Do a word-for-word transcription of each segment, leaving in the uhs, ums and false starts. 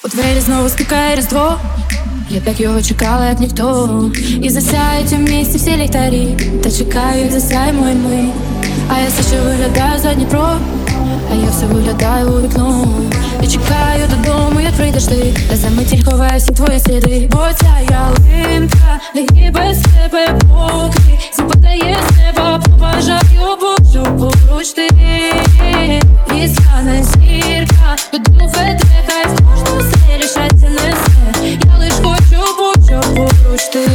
У двері знову стукає Різдво. Я так його чекала, як ніхто. І засяють у місті всі ліхтарі, та чекаю, як засяємо і ми. А я все ще виглядаю за Дніпро, а я все виглядаю у вікно. І чекаю додому, як прийдеш ти, та за мить ховаю всі твої сліди. Бо ця ялинка легкі без тебе поки западає з неба. Побажаю Божу поруч ти. І стане зірка, додому веде, хай з кожного селі щастя несе. Я лиш хочу Божу поруч ти.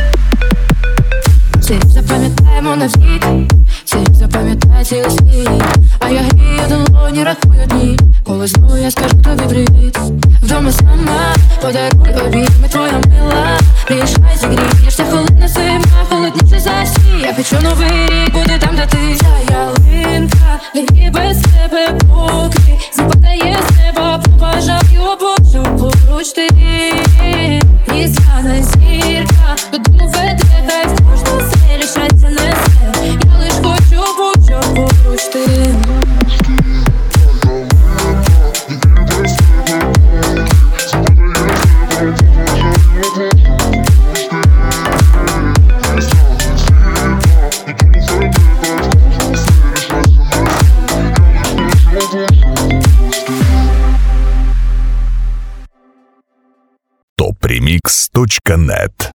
Всі запам'ятаємо навік, всі запам'ятає цілий світ. А я грію долоні, рахую дні, коли знову я скажу тобі привіт. Вдома сама, подаруй обійми, твоя мила. Приїжджай, зігрієшся, холодна зима, холодніше за всі. Я хочу новий рік, буде там, де ти. Ця ялинка, легкі без тебе поки западає з неба. Побажаю Божу поруч ти. І стане зірка, додому веде, хай з кожного селі щастя несе. Я лиш хочу Божу поруч ти. топ ремикс точка нет